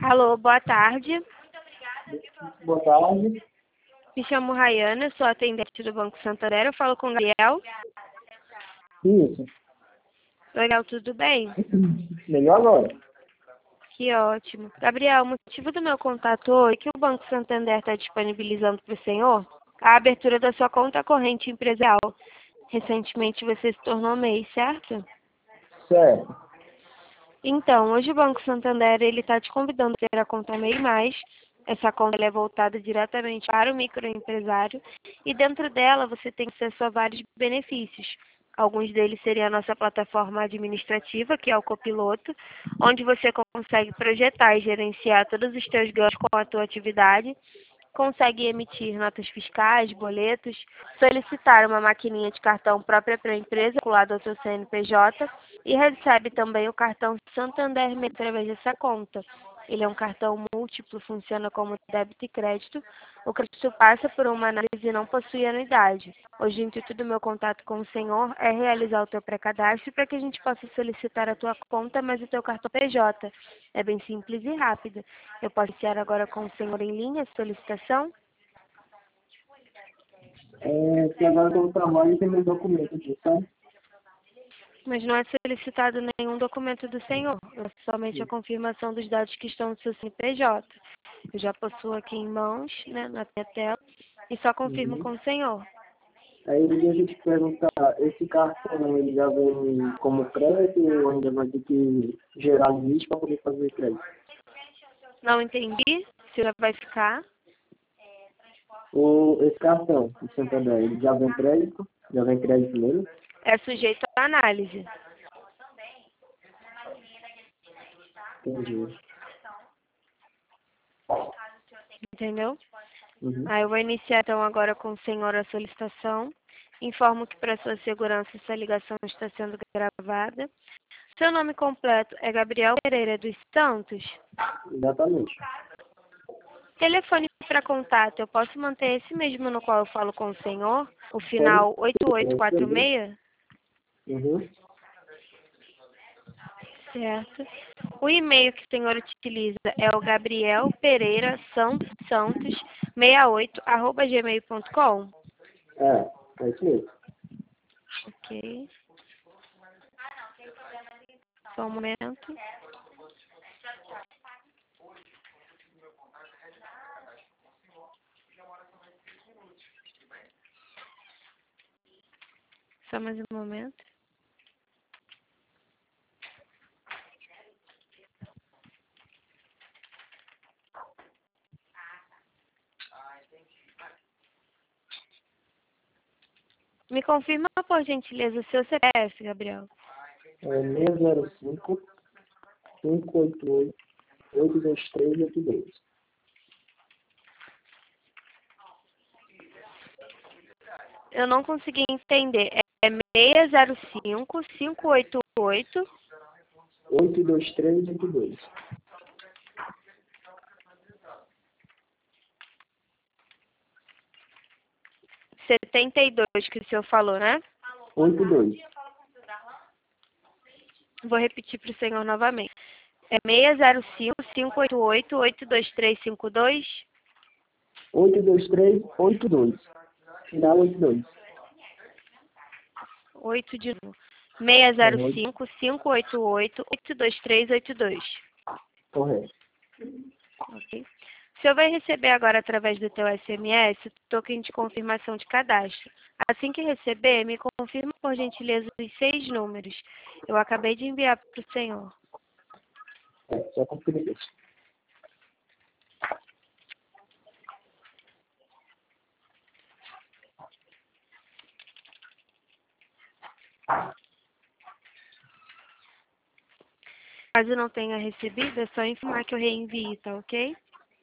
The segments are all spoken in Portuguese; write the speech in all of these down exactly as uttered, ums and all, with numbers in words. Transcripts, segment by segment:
Alô, boa tarde. Boa tarde. Me chamo Rayana, sou atendente do Banco Santander. Eu falo com o Gabriel. Isso. Oi, Gabriel, tudo bem? Melhor agora. Que ótimo. Gabriel, o motivo do meu contato hoje é que o Banco Santander está disponibilizando para o senhor a abertura da sua conta corrente empresarial. Recentemente você se tornou M E I, certo? Certo. Então, hoje o Banco Santander ele está te convidando a ter a conta M E I mais. Essa conta ela é voltada diretamente para o microempresário e dentro dela você tem acesso a vários benefícios. Alguns deles seriam a nossa plataforma administrativa, que é o Copiloto, onde você consegue projetar e gerenciar todos os seus ganhos com a tua atividade, consegue emitir notas fiscais, boletos, solicitar uma maquininha de cartão própria para a empresa, vinculada ao seu C N P J, e recebe também o cartão Santander M E I através dessa conta. Ele é um cartão múltiplo, funciona como débito e crédito. O crédito passa por uma análise e não possui anuidade. Hoje, o intuito do meu contato com o senhor é realizar o teu pré-cadastro para que a gente possa solicitar a tua conta, mas o teu cartão P J. É bem simples e rápido. Eu posso iniciar agora com o senhor em linha a solicitação? É, que agora eu trabalho e tem meu documento aqui, sabe? Mas não é solicitado nenhum documento do senhor. É somente a confirmação dos dados que estão no seu C N P J. Eu já possuo aqui em mãos, né, na minha tela, e só confirmo Uhum. com o senhor. Aí deixa eu te perguntar, esse cartão ele já vem como crédito ou ainda vai ter que gerar limite para poder fazer crédito? Não entendi se já vai ficar. Ou esse cartão, o Santander, ele já vem crédito? Já vem crédito nele? É sujeito à análise. Entendi. Entendeu? Uhum. Aí eu vou iniciar então agora com o senhor a solicitação. Informo que para sua segurança essa ligação está sendo gravada. Seu nome completo é Gabriel Pereira dos Santos. Exatamente. Telefone para contato, eu posso manter esse mesmo no qual eu falo com o senhor? O Pode final oito oito quatro escrever. seis? Uhum. Certo. O e-mail que o senhor utiliza é o Gabriel Pereira Santos Santos sessenta e oito arroba gmail ponto com. É, é isso mesmo. Ok. Só um momento. Só mais um momento. Me confirma, por gentileza, o seu C P F, Gabriel. É seis zero cinco, cinco oito oito, oito dois três oito dois. Eu não consegui entender. É seis zero cinco, cinco oito oito, oito dois três oito dois. setenta e dois que o senhor falou, né? oito dois. Vou repetir para o senhor novamente. É seis zero cinco, cinco oito oito, oito dois três cinco dois. oito dois três oito dois. Final oito dois. oito de novo. seis zero Uhum. cinco, cinco oito oito, oito dois três oito dois. Correto. Ok? O senhor vai receber agora, através do teu S M S, o token de confirmação de cadastro. Assim que receber, me confirma, por gentileza, os seis números. Eu acabei de enviar para o senhor. É, só conferir isso. Caso não tenha recebido, é só informar que eu reenvio, tá ok?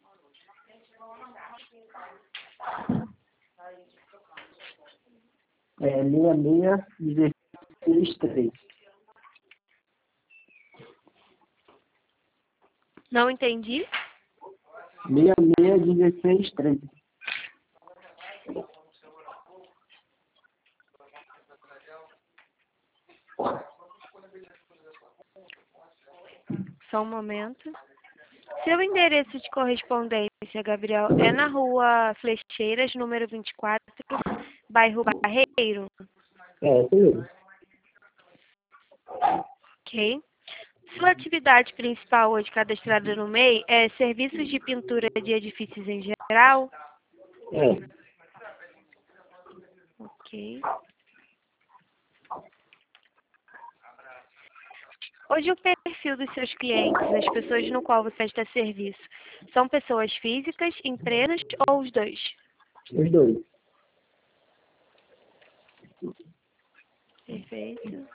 É seis seis um seis três. Não entendi? seis seis um seis três. Só um momento. Seu endereço de correspondência, Gabriel, é na rua Flecheiras, número vinte e quatro, bairro Barreiro? É, isso mesmo. Ok. Sua atividade principal hoje cadastrada no M E I é serviços de pintura de edifícios em geral? É. Ok. Hoje o perfil dos seus clientes, as pessoas no qual você presta serviço, são pessoas físicas, empresas ou os dois? Os dois. Perfeito.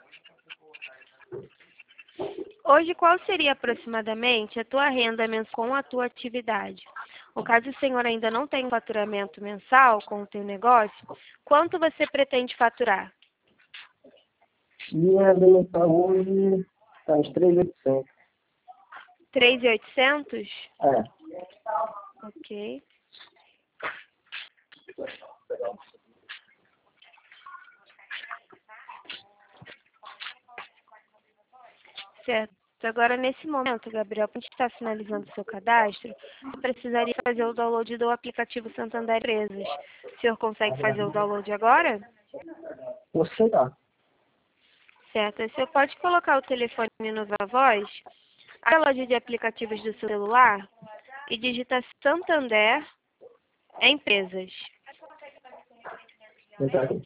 Hoje, qual seria aproximadamente a tua renda mensal com a tua atividade? No caso, o senhor ainda não tem um faturamento mensal com o teu negócio, quanto você pretende faturar? Minha renda mensal hoje está uns três mil e oitocentos. três mil e oitocentos? É. Ok. Certo. Agora, nesse momento, Gabriel, para a gente estar finalizando o seu cadastro, eu precisaria fazer o download do aplicativo Santander Empresas. O senhor consegue fazer o download agora? Você dá. Certo. O senhor pode colocar o telefone no Viva Voz, a loja de aplicativos do seu celular, e digitar Santander Empresas. Entrar aqui.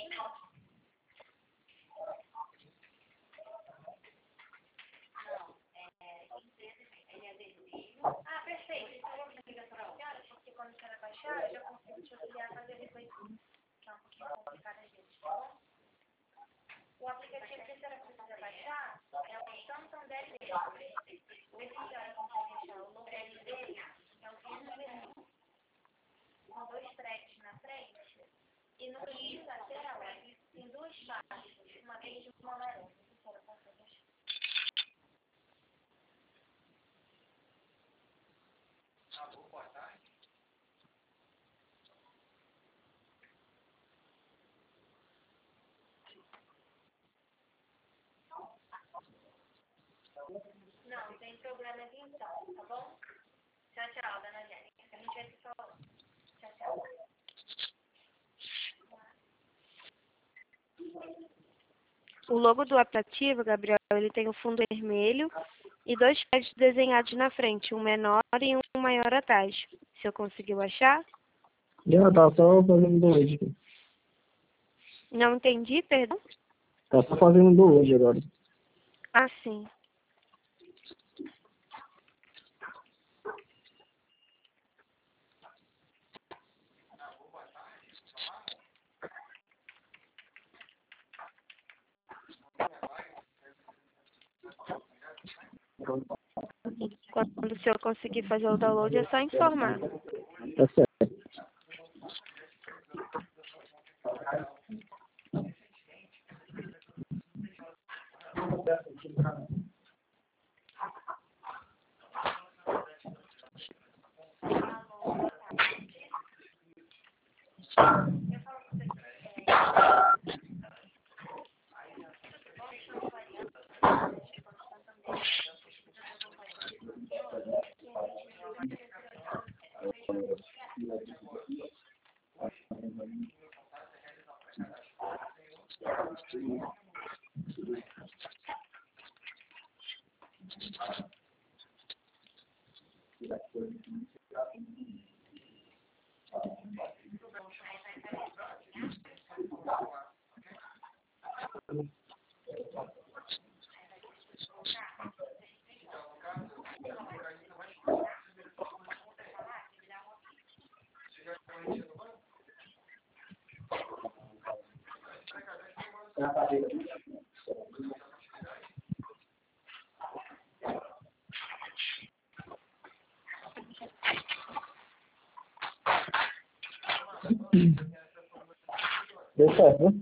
O logo do aplicativo, Gabriel, ele tem um fundo vermelho e dois pés desenhados na frente, um menor e um maior atrás. O senhor conseguiu achar? Já tá só fazendo download aqui. Não entendi, perdão? Tá só fazendo download agora. Ah, sim. Quando o senhor conseguir fazer o download, é só informar. Tá certo. Deu certo, né?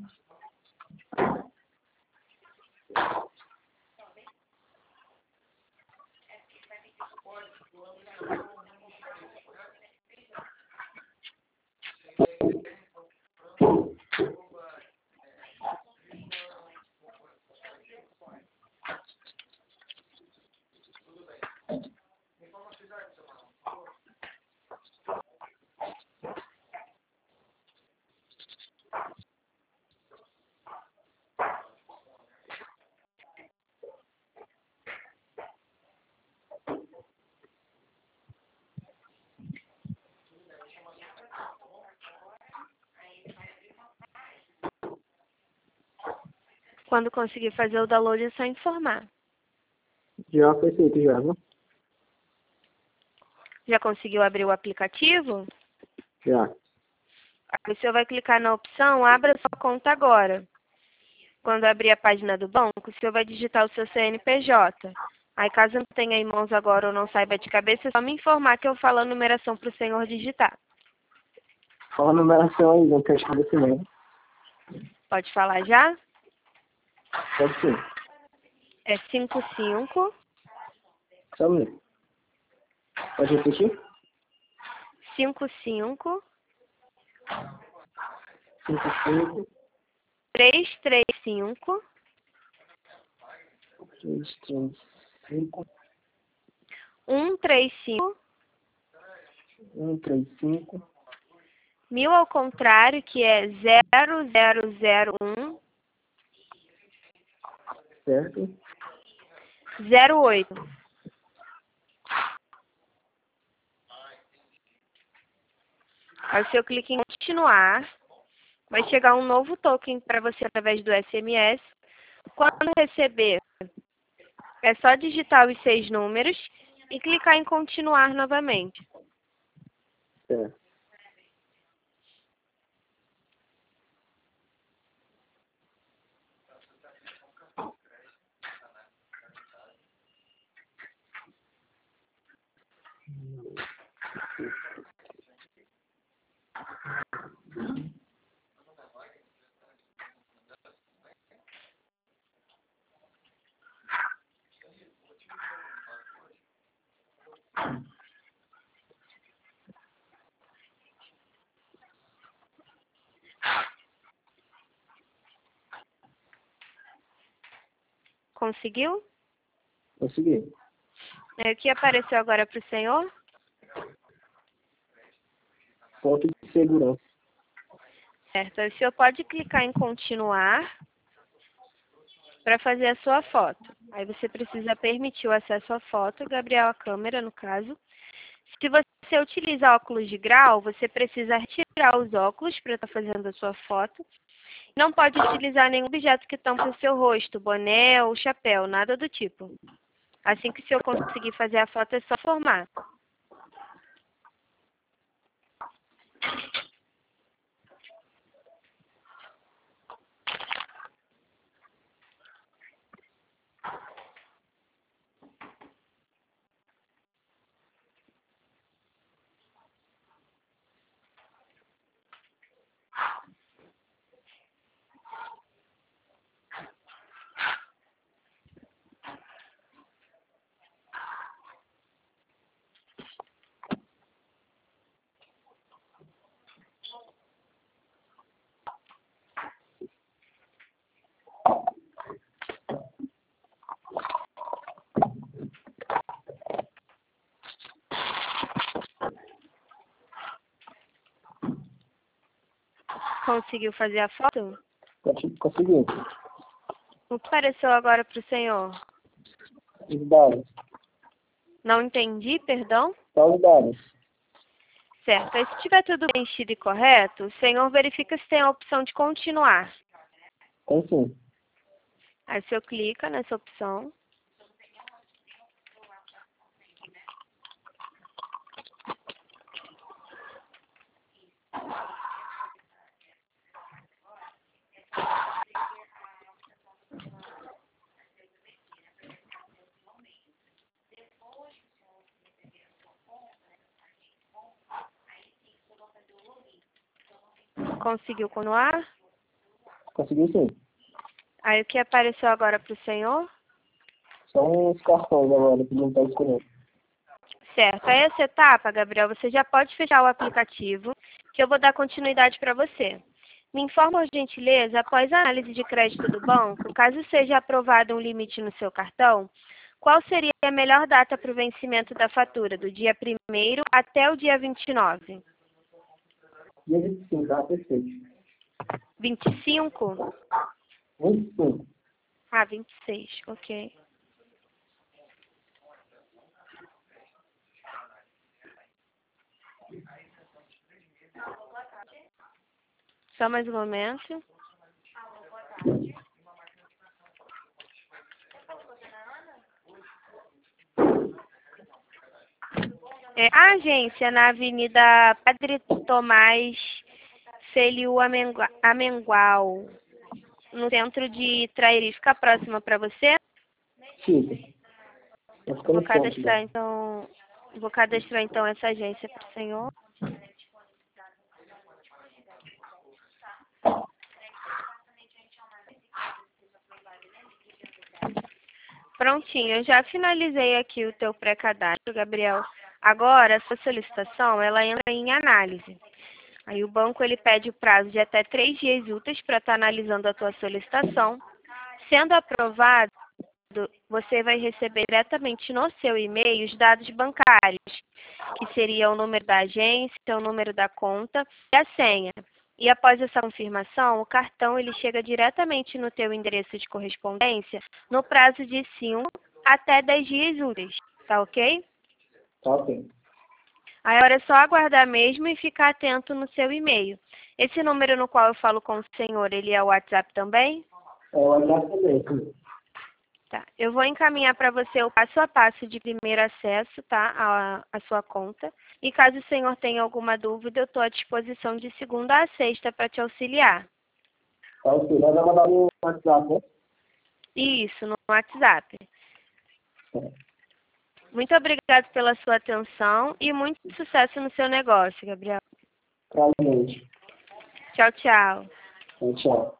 Quando conseguir fazer o download, é só informar. Já foi feito, já, né? Já conseguiu abrir o aplicativo? Já. Aí você vai clicar na opção Abra sua conta agora. Quando abrir a página do banco, você vai digitar o seu C N P J. Aí, caso não tenha em mãos agora ou não saiba de cabeça, é só me informar que eu falo a numeração para o senhor digitar. Fala a numeração aí, não quero escrever esse nome. Pode falar já? Pode sim. É cinco cinco, Só um minuto. Pode repetir? cinco cinco, cinco cinco, três três cinco, três três cinco, um três cinco, um três cinco, mil ao contrário, que é zero zero zero um, certo? zero oito. Aí o seu clique em continuar, vai chegar um novo token para você através do S M S. Quando receber, é só digitar os seis números e clicar em continuar novamente. Certo. Conseguiu? Consegui. É, o que apareceu agora para o senhor? Ponto de segurança. Certo. Aí o senhor pode clicar em continuar para fazer a sua foto. Aí você precisa permitir o acesso à foto, Gabriel, a câmera, no caso. Se você utiliza óculos de grau, você precisa retirar os óculos para estar fazendo a sua foto. Não pode utilizar nenhum objeto que tampe o seu rosto, boné ou chapéu, nada do tipo. Assim que o senhor conseguir fazer a foto, é só formar. Conseguiu fazer a foto? Consegui. O que apareceu agora para o senhor? Os dados. Não entendi, perdão? Só os dados. Certo. Aí, se tiver tudo preenchido e correto, o senhor verifica se tem a opção de continuar. Tem sim. Aí o senhor clica nessa opção. Conseguiu continuar? Consegui sim. Aí o que apareceu agora para o senhor? São uns cartões agora que não está escolhendo. Certo. Aí essa etapa, Gabriel, você já pode fechar o aplicativo, que eu vou dar continuidade para você. Me informa, por gentileza, após a análise de crédito do banco, caso seja aprovado um limite no seu cartão, qual seria a melhor data para o vencimento da fatura, do dia primeiro até o dia vinte e nove? Dia vinte e cinco, tá perfeito. vinte e cinco? vinte e cinco. Ah, vinte e seis, ok. Só mais um momento. É, a agência na Avenida Padre Tomás Celiu Amengua- Amengual, no centro de Trairi. Fica próxima para você? Fica. Vai ficar Vou no centro, cadastrar né? então, vou cadastrar então essa agência para o senhor. Prontinho, eu já finalizei aqui o teu pré-cadastro, Gabriel. Agora, a sua solicitação, ela entra em análise. Aí o banco ele pede o prazo de até três dias úteis para estar analisando a tua solicitação. Sendo aprovado, você vai receber diretamente no seu e-mail os dados bancários, que seria o número da agência, o número da conta e a senha. E após essa confirmação, o cartão ele chega diretamente no teu endereço de correspondência no prazo de cinco até dez dias úteis, tá ok? Tá ok. Aí agora é só aguardar mesmo e ficar atento no seu e-mail. Esse número no qual eu falo com o senhor, ele é o WhatsApp também? É o WhatsApp também. Tá. Eu vou encaminhar para você o passo a passo de primeiro acesso, tá, à, à sua conta. E caso o senhor tenha alguma dúvida, eu estou à disposição de segunda a sexta para te auxiliar. Tá ok. Nós vamos mandar no WhatsApp, né? Isso, no WhatsApp. É. Muito obrigada pela sua atenção e muito sucesso no seu negócio, Gabriel. Pra gente. Tchau, tchau. Então, tchau.